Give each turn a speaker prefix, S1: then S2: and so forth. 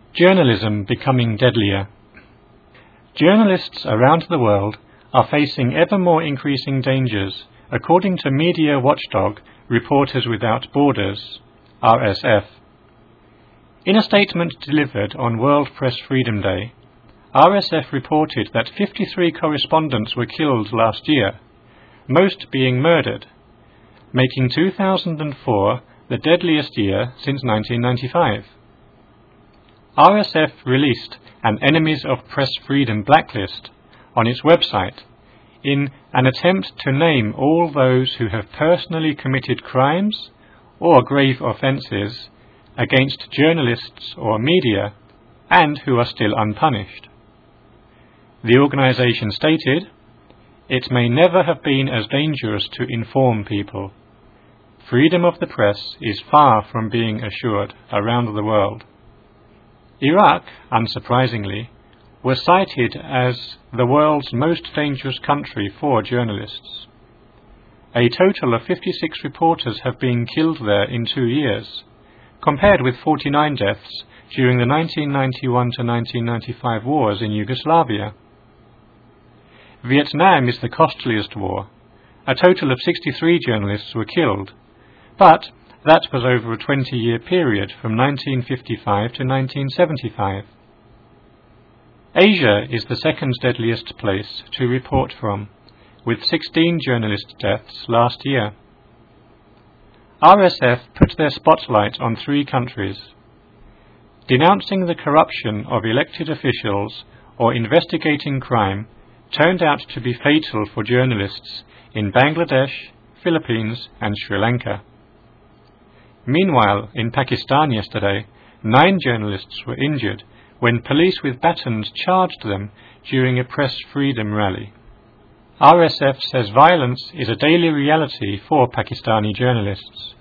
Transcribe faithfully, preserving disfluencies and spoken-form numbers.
S1: Journalism becoming deadlier. Journalists around the world are facing ever more increasing dangers, according to media watchdog Reporters Without Borders, R S F. In a statement delivered on World Press Freedom Day, R S F reported that fifty-three correspondents were killed last year, most being murdered, making two thousand four the deadliest year since nineteen ninety-five. R S F released an Enemies of Press Freedom blacklist on its website in an attempt to name all those who have personally committed crimes or grave offences against journalists or media and who are still unpunished. The organisation stated, "It may never have been as dangerous to inform people. Freedom of the press is far from being assured around the world." Iraq, unsurprisingly, was cited as the world's most dangerous country for journalists. A total of fifty-six reporters have been killed there in two years, compared with forty-nine deaths during the nineteen ninety-one to nineteen ninety-five wars in Yugoslavia. Vietnam is the costliest war. A total of sixty-three journalists were killed, but that was over a twenty-year period from nineteen fifty-five to nineteen seventy-five. Asia is the second deadliest place to report from, with sixteen journalist deaths last year. R S F put their spotlight on three countries. Denouncing the corruption of elected officials or investigating crime turned out to be fatal for journalists in Bangladesh, Philippines and Sri Lanka. Meanwhile, in Pakistan yesterday, nine journalists were injured when police with batons charged them during a press freedom rally. R S F says violence is a daily reality for Pakistani journalists.